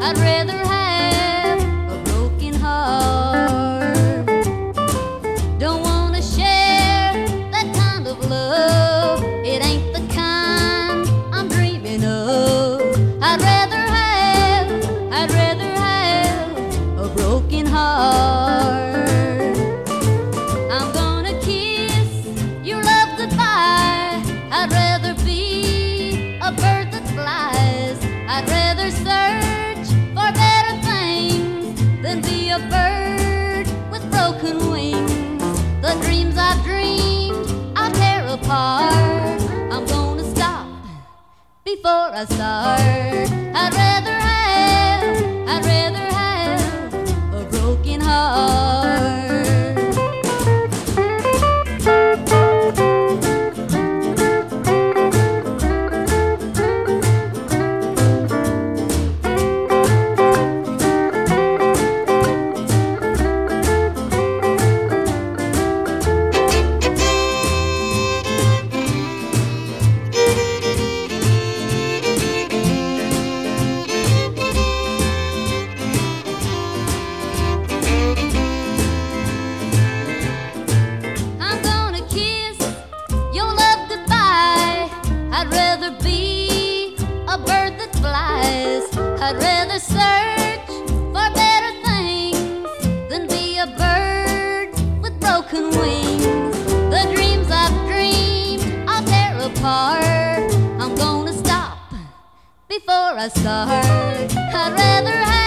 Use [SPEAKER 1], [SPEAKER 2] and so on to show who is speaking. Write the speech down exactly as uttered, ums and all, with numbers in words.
[SPEAKER 1] I'd rather have a broken heart. Don't wanna share that kind of love. It ain't the kind I'm dreaming of. I'd rather have, I'd rather have a broken heart. I'm gonna kiss your love goodbye. I'd rather be a bird that flies. I'd rather search for better things than be a bird with broken wings. The dreams I've dreamed I'll tear apart. I'm gonna stop before I start. I'd rather have, I'd rather have a broken heart. I'm gonna kiss your love goodbye. I'd rather be a bird that flies. I'd rather search for better things than be a bird with broken wings. The dreams I've dreamed I'll tear apart. I'm gonna stop before I start. I'd rather have